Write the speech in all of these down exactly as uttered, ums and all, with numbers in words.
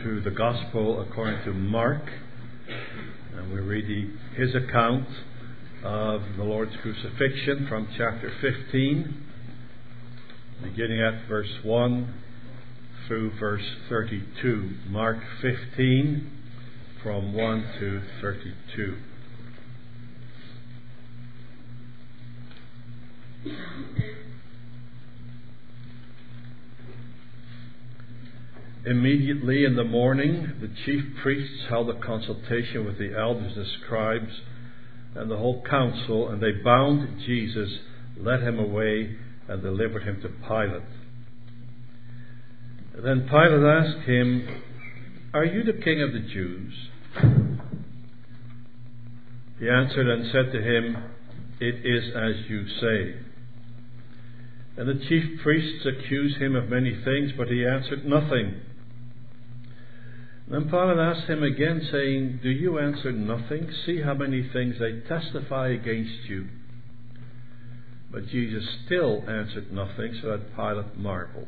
to the Gospel according to Mark, and we read the, his account of the Lord's crucifixion from chapter fifteen, beginning at verse one through verse thirty-two. Mark fifteen, from one to thirty-two. Immediately in the morning, the chief priests held a consultation with the elders and scribes and the whole council, and they bound Jesus, led him away, and delivered him to Pilate. Then Pilate asked him, "Are you the king of the Jews?" He answered and said to him, "It is as you say." And the chief priests accused him of many things, but he answered nothing. Then Pilate asked him again, saying, "Do you answer nothing? See how many things they testify against you." But Jesus still answered nothing, so that Pilate marveled.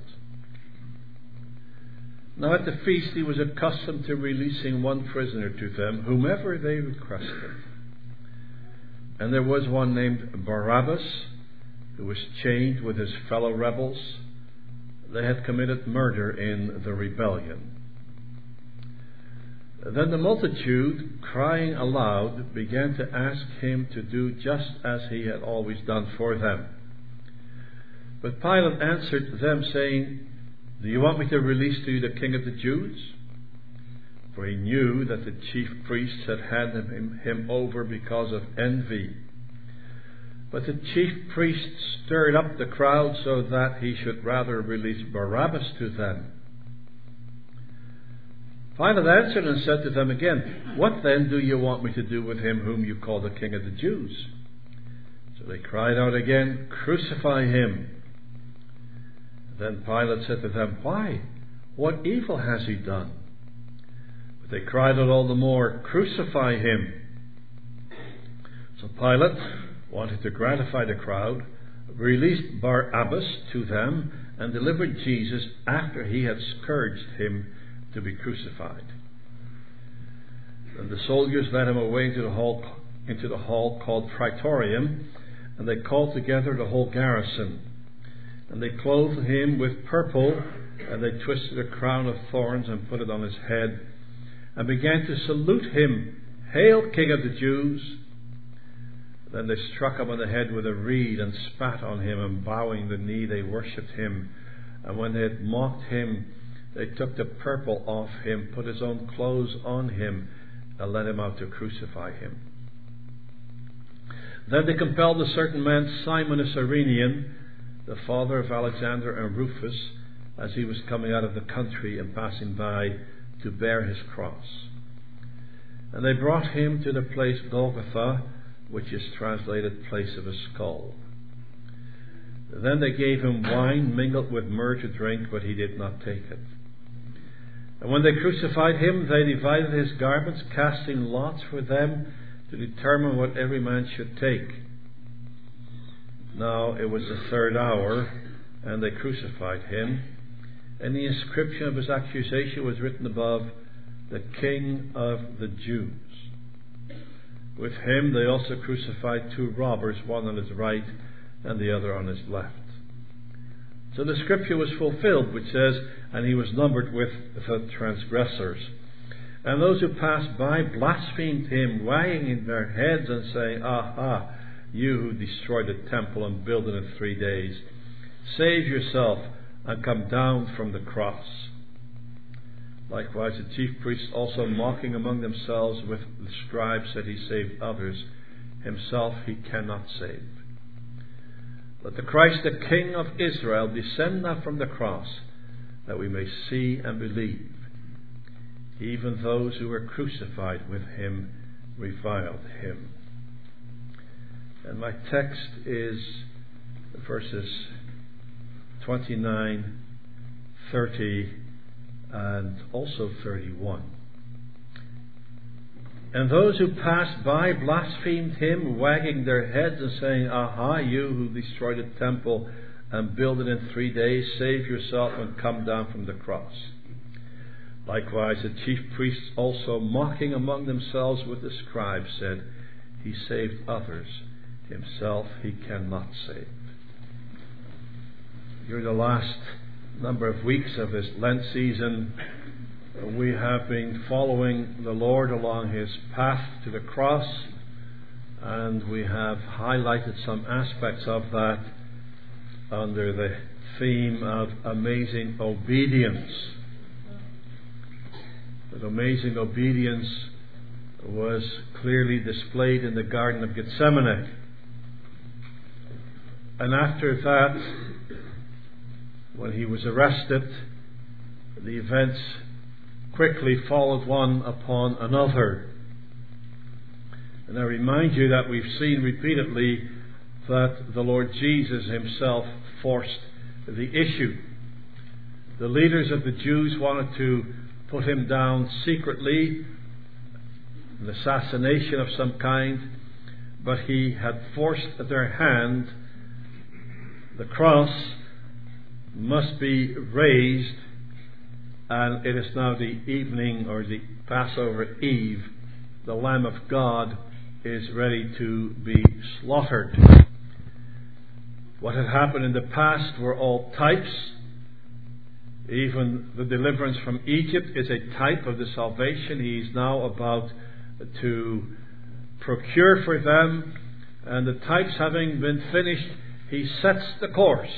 Now at the feast he was accustomed to releasing one prisoner to them, whomever they requested. And there was one named Barabbas, who was chained with his fellow rebels. They had committed murder in the rebellion. Then the multitude, crying aloud, began to ask him to do just as he had always done for them. But Pilate answered them, saying, "Do you want me to release to you the king of the Jews?" For he knew that the chief priests had handed him, him over because of envy. But the chief priests stirred up the crowd so that he should rather release Barabbas to them. Pilate answered and said to them again, "What then do you want me to do with him whom you call the king of the Jews?" So they cried out again, "Crucify him." Then Pilate said to them, "Why? What evil has he done?" But they cried out all the more, "Crucify him." So Pilate, wanting to gratify the crowd, released Barabbas to them and delivered Jesus after he had scourged him to be crucified. Then the soldiers led him away into the hall, into the hall called Praetorium, and they called together the whole garrison. And they clothed him with purple, and they twisted a crown of thorns and put it on his head, and began to salute him, "Hail, King of the Jews!" Then they struck him on the head with a reed and spat on him, and bowing the knee they worshipped him. And when they had mocked him, they took the purple off him, put his own clothes on him, and led him out to crucify him. Then they compelled a certain man, Simon a Cyrenian, the father of Alexander and Rufus, as he was coming out of the country and passing by, to bear his cross. And they brought him to the place Golgotha, which is translated place of a skull. Then they gave him wine mingled with myrrh to drink, but he did not take it. And when they crucified him, they divided his garments, casting lots for them to determine what every man should take. Now it was the third hour, and they crucified him. And the inscription of his accusation was written above, "The King of the Jews." With him they also crucified two robbers, one on his right and the other on his left. So the scripture was fulfilled, which says, "And he was numbered with the transgressors." And those who passed by blasphemed him, wagging their heads and saying, "Aha, you who destroyed the temple and built it in three days, save yourself and come down from the cross." Likewise the chief priests also, mocking among themselves with the scribes, said, "He saved others, himself he cannot save. Let the Christ, the King of Israel, descend now from the cross, that we may see and believe." Even those who were crucified with him reviled him. And my text is verses twenty-nine, thirty, and also thirty-one. And those who passed by blasphemed him, wagging their heads and saying, "Aha, you who destroyed the temple and build it in three days, save yourself and come down from the cross. Likewise, the chief priests also, mocking among themselves with the scribes, said, He saved others, himself he cannot save. During the last number of weeks of this Lent season, we have been following the Lord along his path to the cross, and we have highlighted some aspects of that under the theme of amazing obedience. But amazing obedience was clearly displayed in the Garden of Gethsemane. And after that, when he was arrested, the events quickly followed one upon another. And I remind you that we've seen repeatedly that the Lord Jesus himself forced the issue. The leaders of the Jews wanted to put him down secretly, an assassination of some kind, but he had forced their hand. The cross must be raised, and it is now the evening or the Passover Eve. The Lamb of God is ready to be slaughtered. What had happened in the past were all types. Even the deliverance from Egypt is a type of the salvation he is now about to procure for them. And the types having been finished, he sets the course.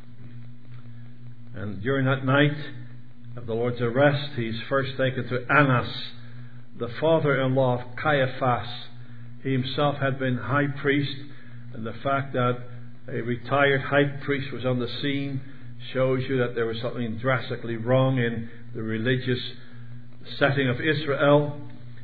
And during that night of the Lord's arrest, he's first taken to Annas, the father-in-law of Caiaphas. He himself had been high priest, and the fact that a retired high priest was on the scene shows you that there was something drastically wrong in the religious setting of Israel.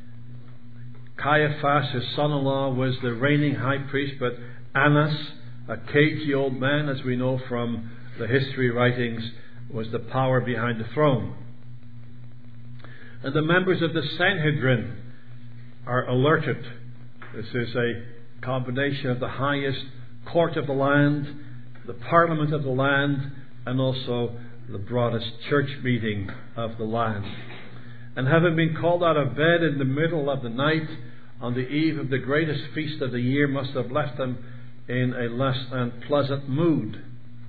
Caiaphas, his son-in-law, was the reigning high priest, but Annas, a cagey old man, as we know from the history writings, was the power behind the throne. And the members of the Sanhedrin are alerted. This is a combination of the highest court of the land, the parliament of the land, and also the broadest church meeting of the land. And having been called out of bed in the middle of the night on the eve of the greatest feast of the year, must have left them in a less than pleasant mood.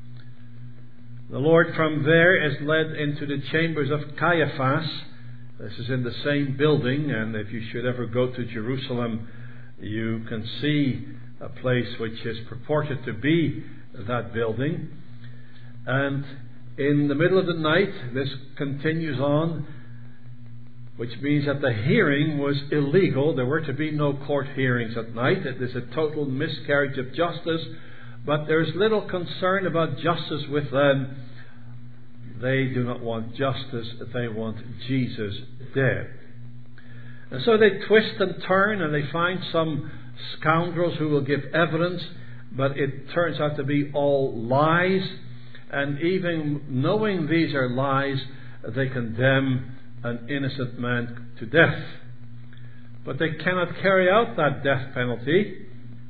The Lord from there is led into the chambers of Caiaphas. This is in the same building, and if you should ever go to Jerusalem, you can see a place which is purported to be that building. And in the middle of the night, this continues on, which means that the hearing was illegal. There were to be no court hearings at night. It is a total miscarriage of justice. But there's little concern about justice with them. They do not want justice. They want Jesus dead. And so they twist and turn, and they find some scoundrels who will give evidence, but it turns out to be all lies. And even knowing these are lies, they condemn an innocent man to death. But they cannot carry out that death penalty.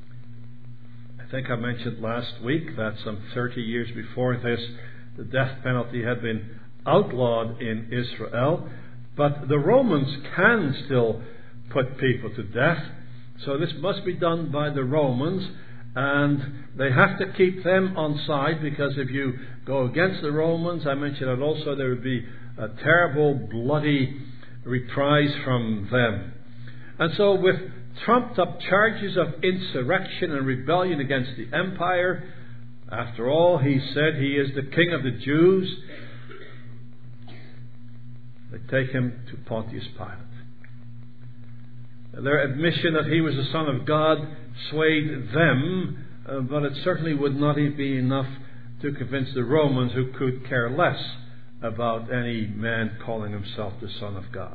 I think I mentioned last week that some thirty years before this, the death penalty had been outlawed in Israel. But the Romans can still put people to death. So this must be done by the Romans. And they have to keep them on side, because if you go against the Romans, I mentioned that also there would be a terrible bloody reprise from them. And so with trumped up charges of insurrection and rebellion against the empire, after all, he said he is the King of the Jews, they take him to Pontius Pilate. Their admission that he was the Son of God swayed them, uh, but it certainly would not be enough to convince the Romans, who could care less about any man calling himself the Son of God.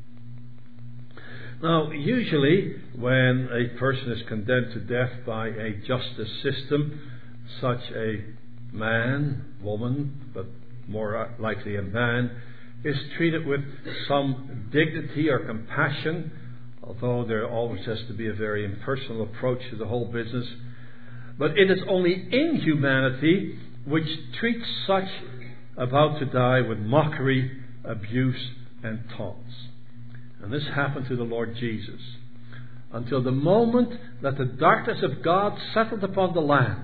Now, usually when a person is condemned to death by a justice system, such a man, woman, but more likely a man, is treated with some dignity or compassion, although there always has to be a very impersonal approach to the whole business. But it is only inhumanity which treats such about to die with mockery, abuse, and taunts. And this happened to the Lord Jesus until the moment that the darkness of God settled upon the land.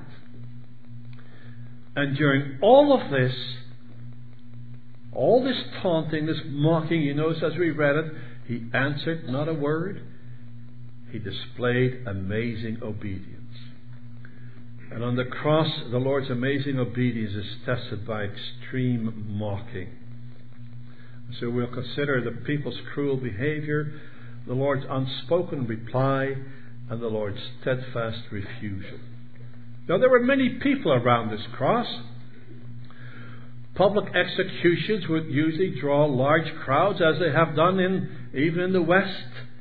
And during all of this, all this taunting, this mocking, you notice as we read it, he answered not a word. He displayed amazing obedience. And on the cross, the Lord's amazing obedience is tested by extreme mocking. So we'll consider the people's cruel behavior, the Lord's unspoken reply, and the Lord's steadfast refusal. Now, there were many people around this cross. Public executions would usually draw large crowds, as they have done in even in the West.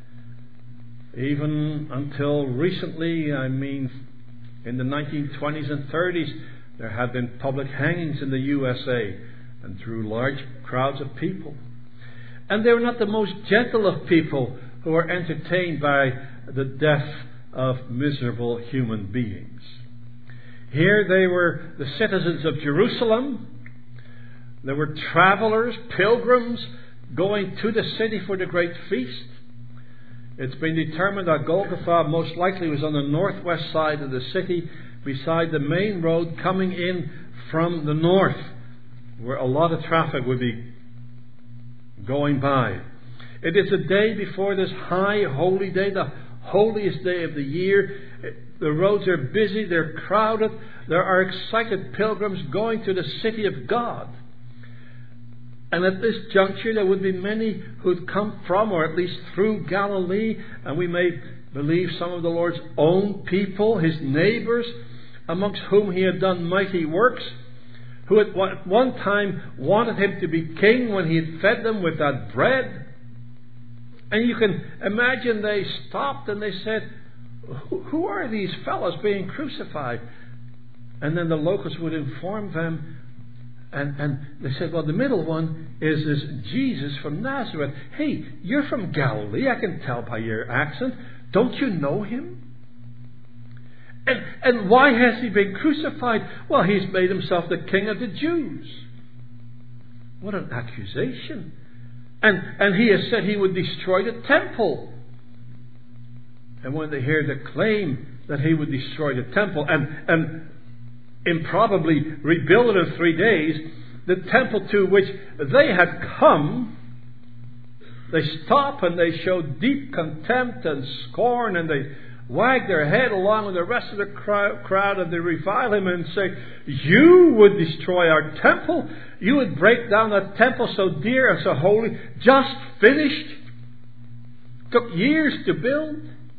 Even until recently, I mean, in the nineteen twenties and thirties, there had been public hangings in the U S A and drew large crowds of people. And they were not the most gentle of people who were entertained by the death of miserable human beings. Here they were the citizens of Jerusalem. There were travelers, pilgrims, going to the city for the great feast. It's been determined that Golgotha most likely was on the northwest side of the city, beside the main road coming in from the north, where a lot of traffic would be going by. It is a day before this high holy day, the holiest day of the year. The roads are busy, they're crowded. There are excited pilgrims going to the city of God. And at this juncture, there would be many who'd come from, or at least through Galilee, and we may believe some of the Lord's own people, his neighbours, amongst whom he had done mighty works, who at one time wanted him to be king when he had fed them with that bread. And you can imagine they stopped and they said, "Who are these fellows being crucified?" And then the locals would inform them, and, and they said, "Well, the middle one is, is Jesus from Nazareth. Hey, you're from Galilee, I can tell by your accent. Don't you know him? And, and why has he been crucified?" "Well, he's made himself the king of the Jews." What an accusation. And, and he has said he would destroy the temple. And when they hear the claim that he would destroy the temple and, and improbably rebuild it in three days, the temple to which they had come, they stop and they show deep contempt and scorn, and they wag their head along with the rest of the crowd, and they revile him and say, "You would destroy our temple. You would break down that temple so dear and so holy, just finished. Took years to build.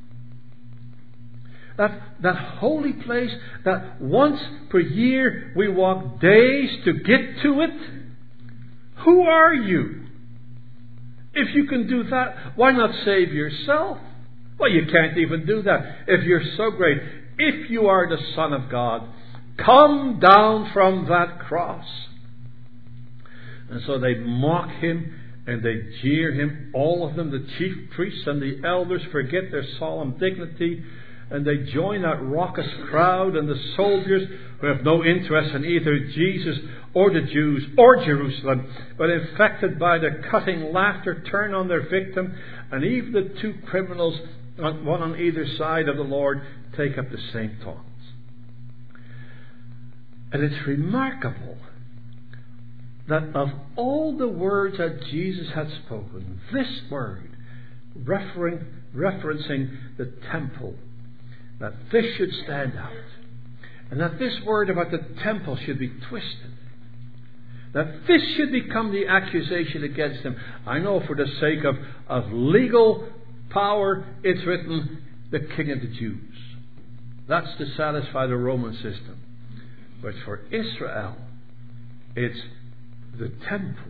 That, that holy place that once per year we walk days to get to it. Who are you? If you can do that, why not save yourself?" Well, you can't even do that if you're so great. If you are the Son of God, come down from that cross. And so they mock him and they jeer him. All of them, the chief priests and the elders, forget their solemn dignity, and they join that raucous crowd, and the soldiers, who have no interest in either Jesus or the Jews or Jerusalem, but infected by their cutting laughter, turn on their victim, and even the two criminals, one on either side of the Lord, take up the same taunts. And it's remarkable that of all the words that Jesus had spoken, this word, referring, referencing the temple, that this should stand out. And that this word about the temple should be twisted. That this should become the accusation against him. I know for the sake of, of legal power, it's written, the King of the Jews. That's to satisfy the Roman system. But for Israel, it's the temple.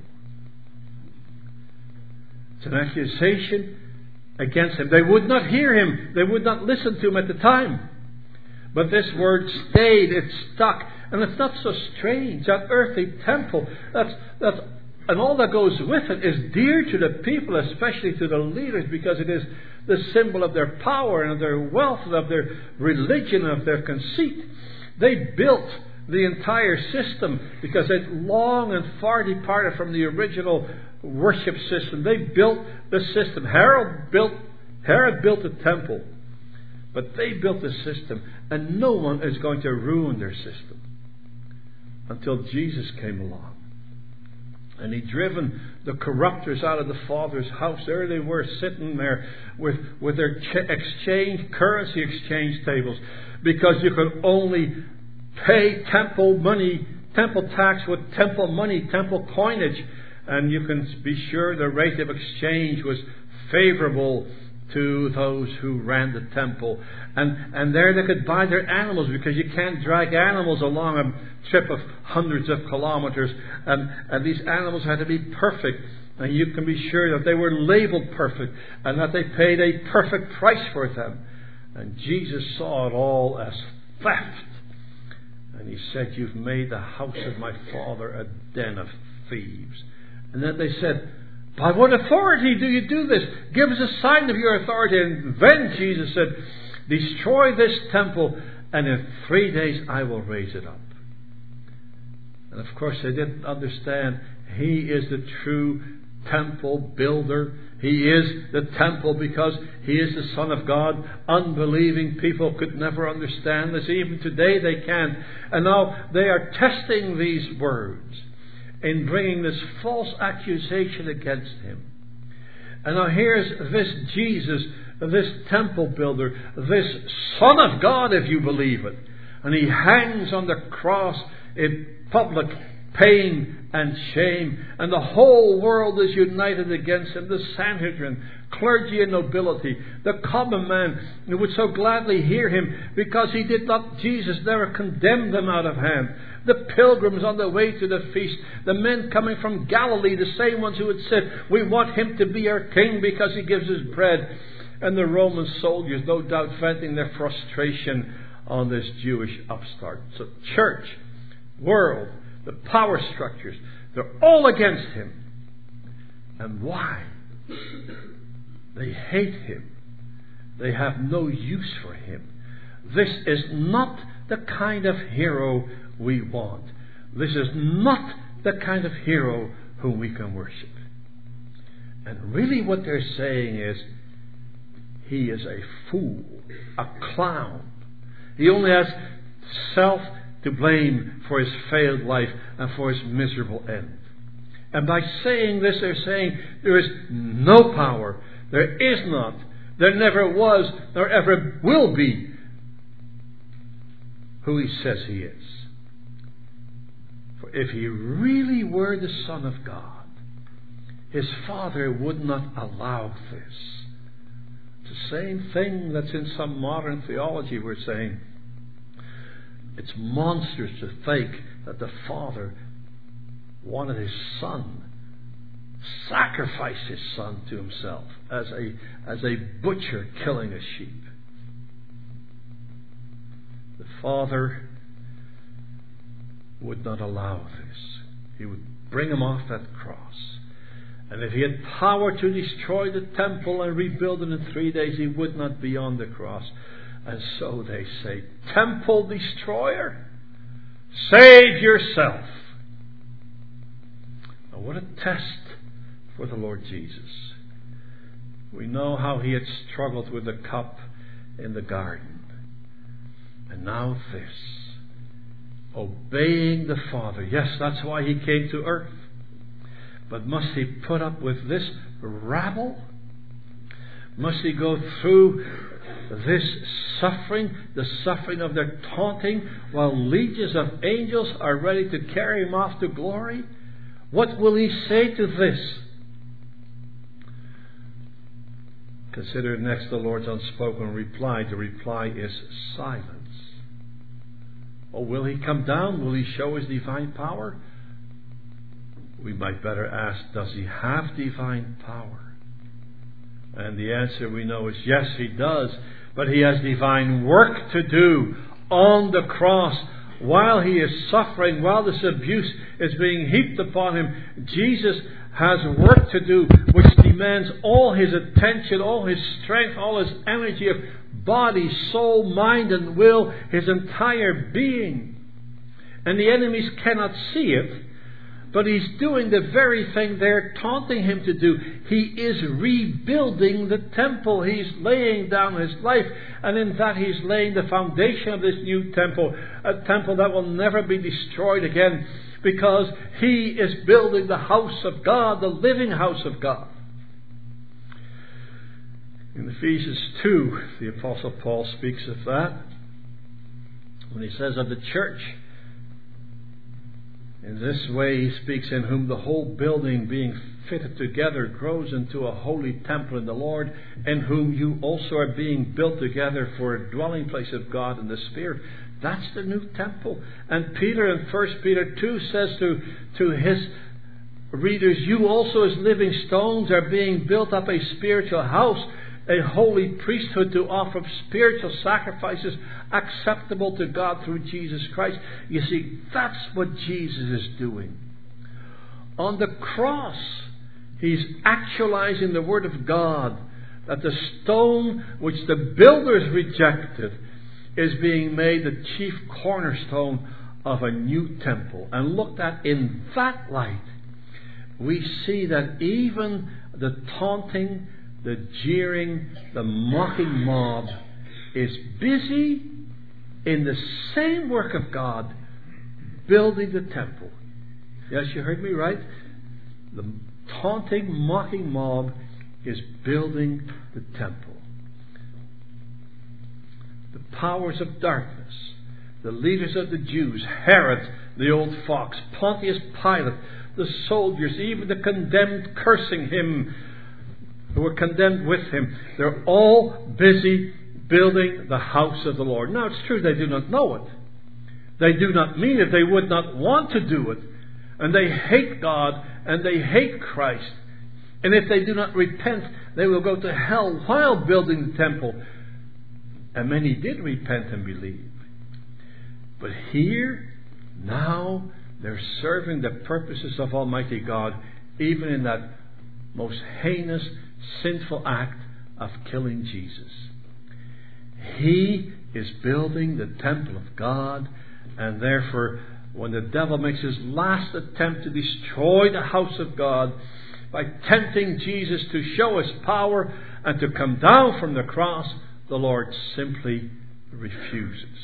It's an accusation against him. They would not hear him. They would not listen to him at the time. But this word stayed. It stuck. And it's not so strange. That earthly temple, that's, that's, and all that goes with it is dear to the people, especially to the leaders, because it is the symbol of their power and of their wealth and of their religion and of their conceit. They built the entire system because it's long and far departed from the original worship system. They built the system. Herod built, Herod built the temple. But they built the system. And no one is going to ruin their system until Jesus came along. And He'd driven the corruptors out of the Father's house. There they were, sitting there with, with their ch- exchange, currency exchange tables. Because you could only pay temple money, temple tax with temple money, temple coinage. And you can be sure the rate of exchange was favorable to those who ran the temple. And and there they could buy their animals, because you can't drag animals along a trip of hundreds of kilometers. And, and these animals had to be perfect. And you can be sure that they were labeled perfect and that they paid a perfect price for them. And Jesus saw it all as theft. And He said, "You've made the house of my Father a den of thieves." And then they said, "By what authority do you do this? Give us a sign of your authority." And then Jesus said, "Destroy this temple, and in three days I will raise it up." And of course they didn't understand. He is the true temple builder. He is the temple because He is the Son of God. Unbelieving people could never understand this. Even today they can't. And now they are testing these words in bringing this false accusation against Him. And now here's this Jesus, this temple builder, this Son of God, if you believe it. And He hangs on the cross in public pain and shame. And the whole world is united against Him. The Sanhedrin, clergy and nobility, the common man who would so gladly hear Him because He did not, Jesus never condemned them out of hand. The pilgrims on the way to the feast, the men coming from Galilee, the same ones who had said, "We want Him to be our king because He gives us bread." And the Roman soldiers, no doubt venting their frustration on this Jewish upstart. So church, world, the power structures, they're all against Him. And why? They hate Him. They have no use for Him. This is not the kind of hero we want. This is not the kind of hero whom we can worship. And really what they're saying is, He is a fool, a clown. He only has self to blame for his failed life and for his miserable end. And by saying this, they're saying there is no power, there is not, there never was, nor ever will be who He says He is. For if He really were the Son of God, His Father would not allow this. It's the same thing that's in some modern theology we're saying. It's monstrous to think that the Father wanted His Son, sacrifice His Son to Himself as a, as a butcher killing a sheep. The Father would not allow this. He would bring Him off that cross. And if He had power to destroy the temple and rebuild it in three days, He would not be on the cross. And so they say, "Temple destroyer, save yourself." Now what a test for the Lord Jesus. We know how He had struggled with the cup in the garden. And now this. Obeying the Father. Yes, that's why He came to earth. But must He put up with this rabble? Must He go through this suffering, the suffering of their taunting, while legions of angels are ready to carry Him off to glory? What will He say to this? Consider next the Lord's unspoken reply. The reply is silence. Oh, will He come down? Will He show His divine power? We might better ask, does He have divine power? And the answer we know is yes, He does. But He has divine work to do on the cross. While He is suffering, while this abuse is being heaped upon Him, Jesus has work to do which demands all His attention, all His strength, all His energy of body, soul, mind and will, His entire being. And the enemies cannot see it. But he's doing the very thing they're taunting him to do. He is rebuilding the temple. He's laying down his life. And in that he's laying the foundation of this new temple. A temple that will never be destroyed again. Because he is building the house of God, the living house of God. In Ephesians two, the Apostle Paul speaks of that. When he says of the church, in this way he speaks, in whom the whole building being fitted together grows into a holy temple in the Lord, in whom you also are being built together for a dwelling place of God in the Spirit. That's the new temple. And Peter in First Peter two says to, to his readers, you also as living stones are being built up a spiritual house, a holy priesthood to offer spiritual sacrifices acceptable to God through Jesus Christ. You see, that's what Jesus is doing. On the cross, he's actualizing the Word of God, that the stone which the builders rejected is being made the chief cornerstone of a new temple. And looked at in that light, we see that even the taunting, the jeering, the mocking mob is busy in the same work of God, building the temple. Yes, you heard me right. The taunting, mocking mob is building the temple. The powers of darkness, the leaders of the Jews, Herod, the old fox, Pontius Pilate, the soldiers, even the condemned cursing him, who were condemned with him, they're all busy building the house of the Lord. Now it's true they do not know it. They do not mean it. They would not want to do it. And they hate God and they hate Christ. And if they do not repent, they will go to hell while building the temple. And many did repent and believe. But here, now, they're serving the purposes of Almighty God, even in that most heinous, sinful act of killing Jesus. He is building the temple of God, and therefore, when the devil makes his last attempt to destroy the house of God by tempting Jesus to show his power and to come down from the cross, the Lord simply refuses.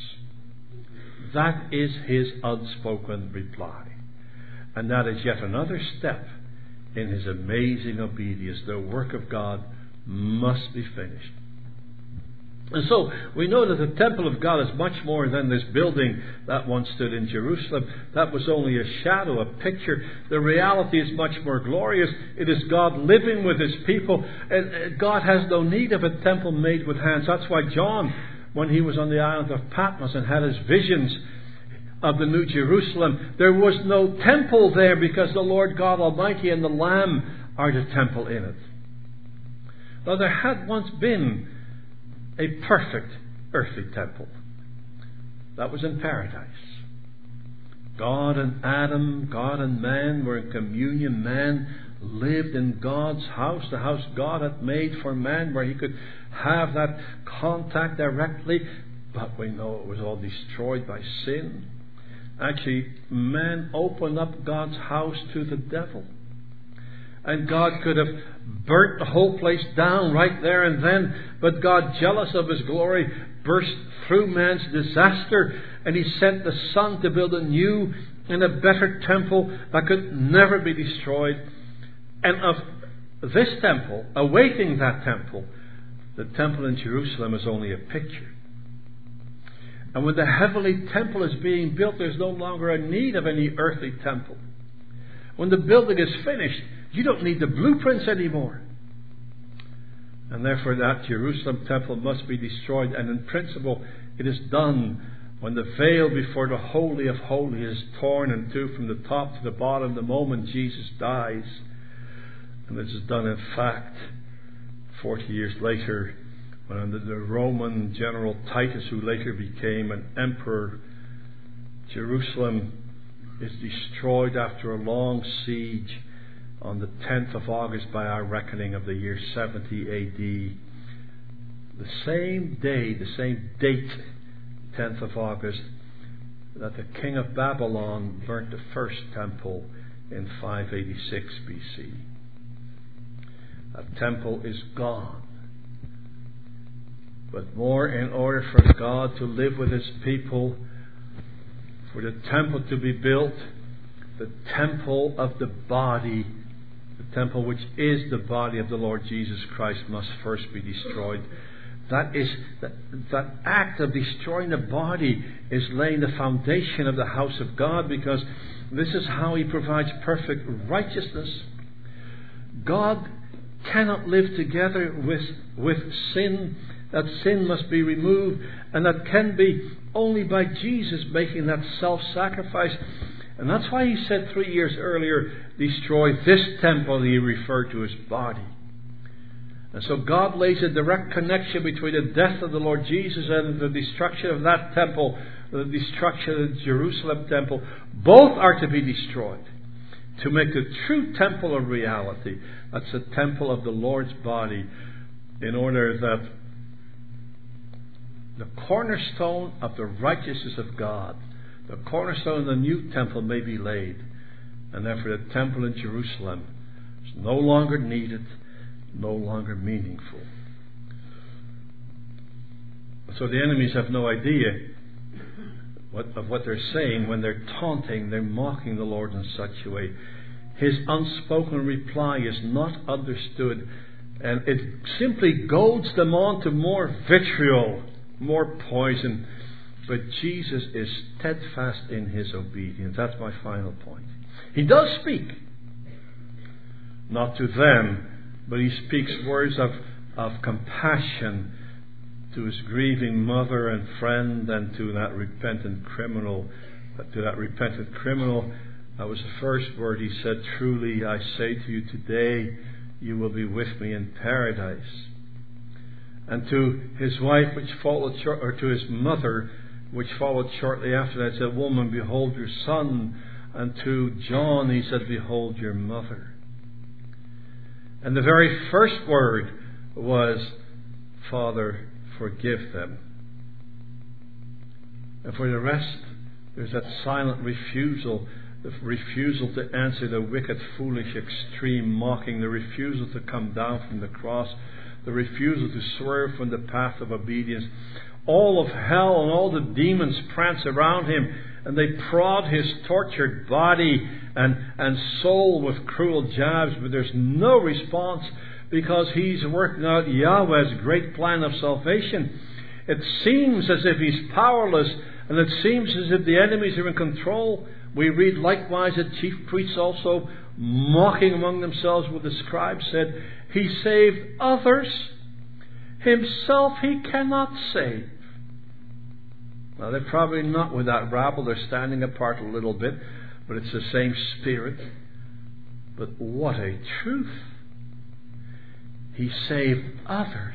That is his unspoken reply. And that is yet another step in his amazing obedience. The work of God must be finished. And so we know that the temple of God is much more than this building that once stood in Jerusalem. That was only a shadow, a picture. The reality is much more glorious. It is God living with his people. And God has no need of a temple made with hands. That's why John, when he was on the island of Patmos and had his visions of the New Jerusalem, there was no temple there because the Lord God Almighty and the Lamb are the temple in it. Now there had once been a perfect earthly temple. That was in paradise. God and Adam, God and man were in communion. Man lived in God's house, the house God had made for man, where he could have that contact directly. But we know it was all destroyed by sin. Actually, man opened up God's house to the devil. And God could have burnt the whole place down right there and then. But God, jealous of his glory, burst through man's disaster. And he sent the Son to build a new and a better temple that could never be destroyed. And of this temple, awaiting that temple, the temple in Jerusalem is only a picture. And when the heavenly temple is being built, there's no longer a need of any earthly temple. When the building is finished, you don't need the blueprints anymore. And therefore that Jerusalem temple must be destroyed. And in principle, it is done when the veil before the Holy of Holies is torn in two from the top to the bottom the moment Jesus dies. And this is done in fact forty years later, when under the Roman general Titus, who later became an emperor, Jerusalem is destroyed after a long siege on the tenth of August by our reckoning of the year seventy A D. The same day, the same date, tenth of August, that the king of Babylon burnt the first temple in five eighty-six B C. That temple is gone. But more, in order for God to live with His people, for the temple to be built, the temple of the body, the temple which is the body of the Lord Jesus Christ, must first be destroyed. That is that, that act of destroying the body is laying the foundation of the house of God, because this is how He provides perfect righteousness. God cannot live together with, with sin. That sin must be removed, and that can be only by Jesus making that self-sacrifice. And that's why He said three years earlier, destroy this temple. He referred to His body. And so God lays a direct connection between the death of the Lord Jesus and the destruction of that temple, the destruction of the Jerusalem temple. Both are to be destroyed to make the true temple a reality. That's the temple of the Lord's body, in order that the cornerstone of the righteousness of God, the cornerstone of the new temple, may be laid. And therefore the temple in Jerusalem is no longer needed, no longer meaningful. So the enemies have no idea what, of what they're saying when they're taunting, they're mocking the Lord in such a way. His unspoken reply is not understood, and it simply goads them on to more vitriol, more poison. But Jesus is steadfast in His obedience. That's my final point. He does speak, not to them, but He speaks words of, of compassion to His grieving mother and friend, and to that repentant criminal. To that repentant criminal, that was the first word He said, truly I say to you, today you will be with me in paradise. And to his wife, which followed short, or to his mother, which followed shortly after that, said, woman, behold your son. And to John He said, behold your mother. And the very first word was, Father, forgive them. And for the rest, there's that silent refusal, the refusal to answer the wicked, foolish, extreme mocking, the refusal to come down from the cross, the refusal to swerve from the path of obedience. All of hell and all the demons prance around Him, and they prod His tortured body and, and soul with cruel jabs, but there's no response, because He's working out Yahweh's great plan of salvation. It seems as if He's powerless, and it seems as if the enemies are in control. We read likewise that chief priests also, mocking among themselves with the scribes, said, He saved others, Himself He cannot save. Now, they're probably not with that rabble. They're standing apart a little bit, but it's the same spirit. But what a truth. He saved others.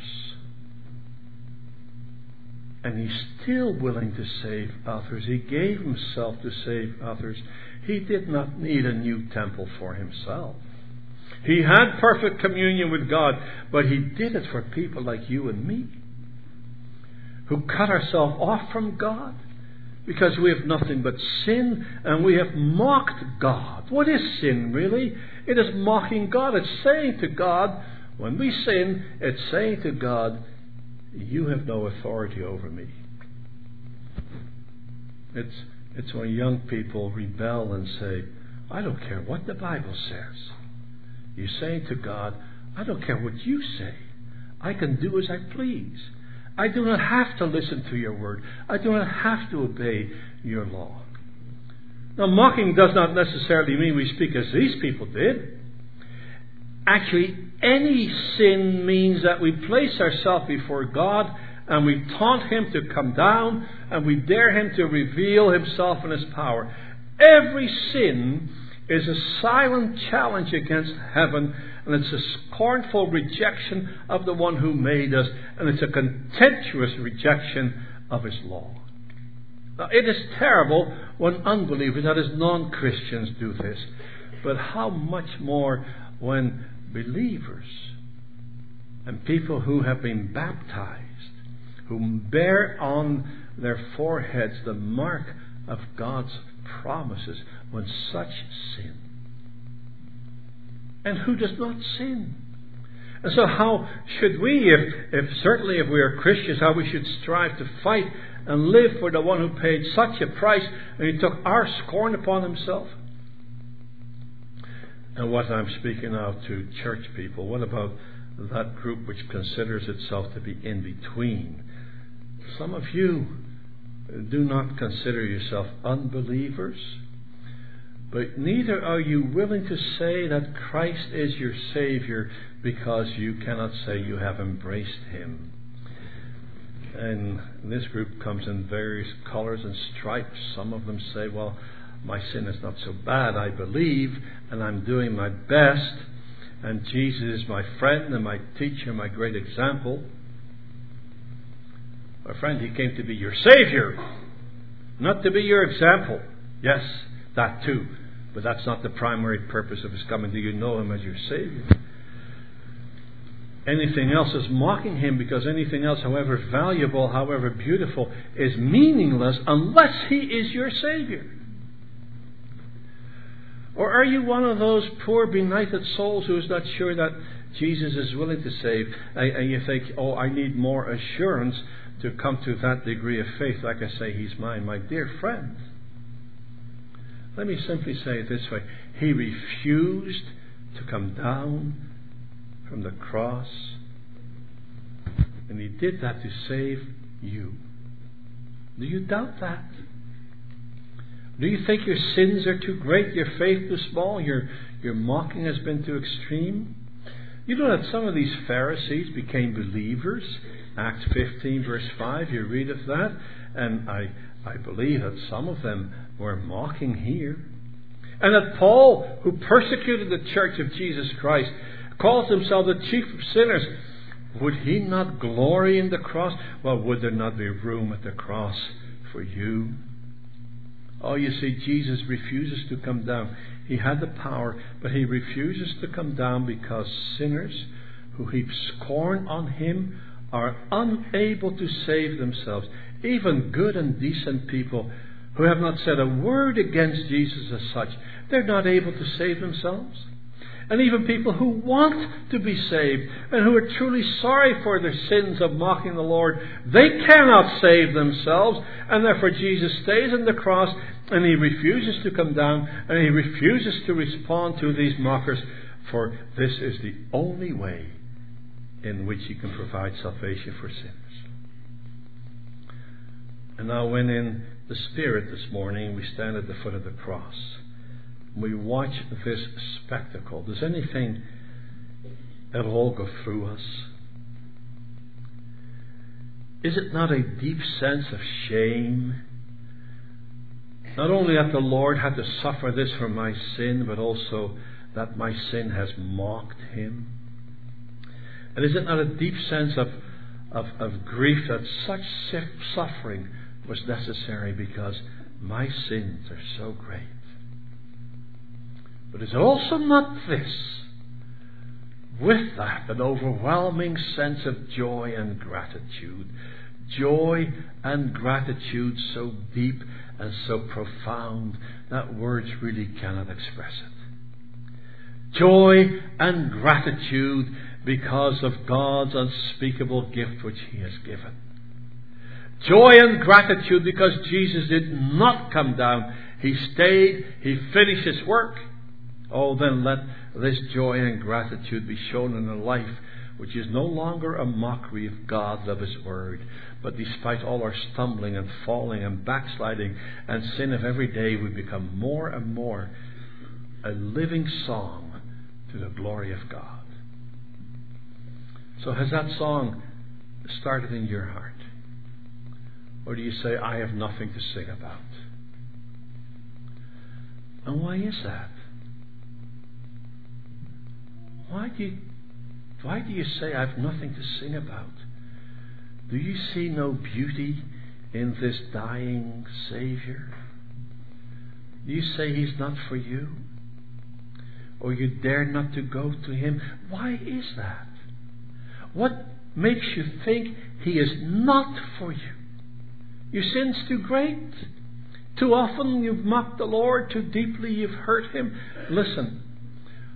And He's still willing to save others. He gave Himself to save others. He did not need a new temple for Himself. He had perfect communion with God, but He did it for people like you and me, who cut ourselves off from God because we have nothing but sin, and we have mocked God. What is sin, really? It is mocking God. It's saying to God, when we sin, it's saying to God, you have no authority over me. It's, it's when young people rebel and say, I don't care what the Bible says. You're saying to God, I don't care what you say. I can do as I please. I do not have to listen to your word. I do not have to obey your law. Now, mocking does not necessarily mean we speak as these people did. Actually, any sin means that we place ourselves before God and we taunt Him to come down, and we dare Him to reveal Himself and His power. Every sin is a silent challenge against heaven, and it's a scornful rejection of the one who made us, and it's a contemptuous rejection of His law. Now, it is terrible when unbelievers, that is non-Christians, do this, but how much more when believers and people who have been baptized, who bear on their foreheads the mark of God's promises, when such sin. and who does not sin. And so how should we, if, if certainly if we are Christians, how we should strive to fight and live for the one who paid such a price and he took our scorn upon himself? And what I'm speaking now to church people, what about that group which considers itself to be in between? Some of you do not consider yourself unbelievers, but neither are you willing to say that Christ is your Savior because you cannot say you have embraced Him. And this group comes in various colours and stripes. Some of them say, well, my sin is not so bad, I believe, and I'm doing my best, and Jesus is my friend and my teacher, my great example. My friend, He came to be your Savior, not to be your example. Yes, that too. But that's not the primary purpose of His coming. Do you know Him as your Savior? Anything else is mocking Him, because anything else, however valuable, however beautiful, is meaningless unless He is your Savior. Or are you one of those poor benighted souls who is not sure that Jesus is willing to save, and you think, oh, I need more assurance to come to that degree of faith, like I say, He's mine? My dear friend, let me simply say it this way. He refused to come down from the cross, and He did that to save you. Do you doubt that? Do you think your sins are too great, your faith too small, your, your mocking has been too extreme? You know that some of these Pharisees became believers. Acts fifteen verse five, you read of that. And I, I believe that some of them were mocking here. And that Paul, who persecuted the church of Jesus Christ, calls himself the chief of sinners. Would he not glory in the cross? Well, would there not be room at the cross for you? Oh, you see, Jesus refuses to come down. He had the power, but He refuses to come down because sinners who heap scorn on Him are unable to save themselves. Even good and decent people who have not said a word against Jesus as such, they're not able to save themselves. And even people who want to be saved and who are truly sorry for their sins of mocking the Lord, they cannot save themselves. And therefore Jesus stays on the cross, and He refuses to come down, and He refuses to respond to these mockers, for this is the only way in which He can provide salvation for sinners. And now, when in the Spirit this morning we stand at the foot of the cross, we watch this spectacle, does anything at all go through us? Is it not a deep sense of shame? Not only that the Lord had to suffer this for my sin, but also that my sin has mocked Him. And is it not a deep sense of, of, of grief that such suffering was necessary because my sins are so great? But is it also not this, with that, an overwhelming sense of joy and gratitude? Joy and gratitude so deep and so profound that words really cannot express it. Joy and gratitude because of God's unspeakable gift which He has given. Joy and gratitude because Jesus did not come down. He stayed. He finished His work. Oh, then let this joy and gratitude be shown in a life which is no longer a mockery of God, of His Word, but despite all our stumbling and falling and backsliding and sin of every day, we become more and more a living song to the glory of God. So has that song started in your heart? Or do you say, I have nothing to sing about? And why is that? Why do you, why do you say I have nothing to sing about? Do you see no beauty in this dying Savior? Do you say He's not for you? Or you dare not to go to Him? Why is that? What makes you think He is not for you? Your sin's too great? Too often you've mocked the Lord? Too deeply you've hurt Him? Listen.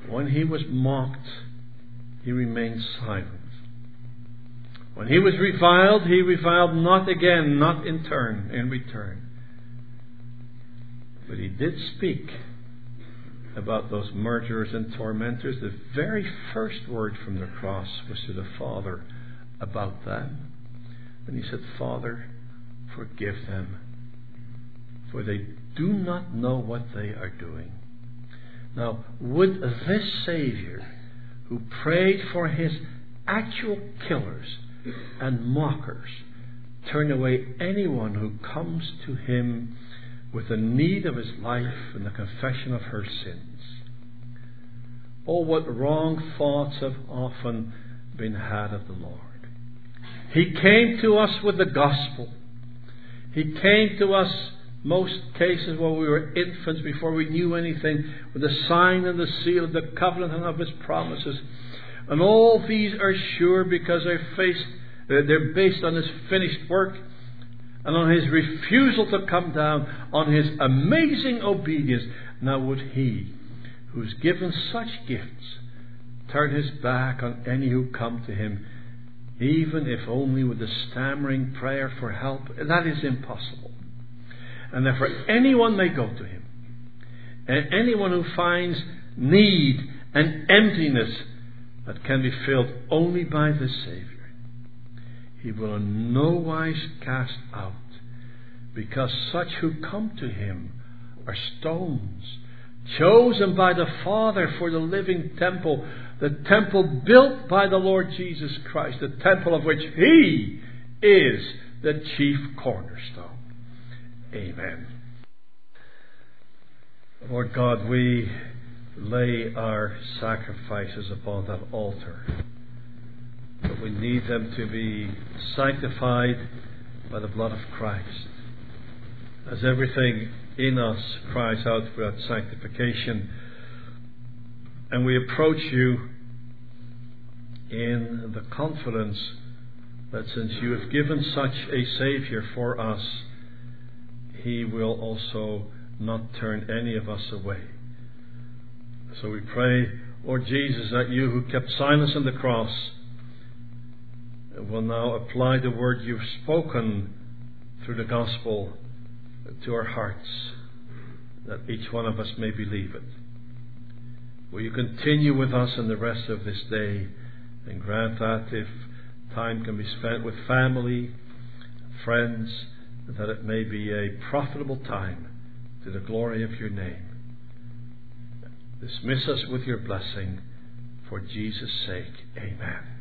When he was mocked, he remained silent. When he was reviled, he reviled not again, not in turn, in return. But he did speak about those murderers and tormentors. The very first word from the cross was to the Father about them. And he said, Father, forgive them, for they do not know what they are doing. Now, would this Savior, who prayed for his actual killers and mockers, turn away anyone who comes to him with the need of his life and the confession of her sins? Oh, what wrong thoughts have often been had of the Lord. He came to us with the gospel. He came to us, most cases, when we were infants, before we knew anything, with the sign and the seal of the covenant and of his promises. And all these are sure because they're, faced, they're based on his finished work and on his refusal to come down, on his amazing obedience. Now would he, who's given such gifts, turn his back on any who come to him, even if only with a stammering prayer for help? That is impossible. And therefore anyone may go to him. And anyone who finds need and emptiness that can be filled only by the Savior, he will in no wise cast out, because such who come to him are stones chosen by the Father for the living temple, the temple built by the Lord Jesus Christ, the temple of which he is the chief cornerstone. Amen. Lord God, we lay our sacrifices upon that altar, but we need them to be sanctified by the blood of Christ. As everything in us cries out for that sanctification, and we approach you in the confidence that since you have given such a Saviour for us, he will also not turn any of us away. So we pray, Lord Jesus, that you who kept silence on the cross will now apply the word you've spoken through the gospel to our hearts, that each one of us may believe it. Will you continue with us in the rest of this day, and grant that if time can be spent with family, friends, that it may be a profitable time to the glory of your name. Dismiss us with your blessing, for Jesus' sake. Amen.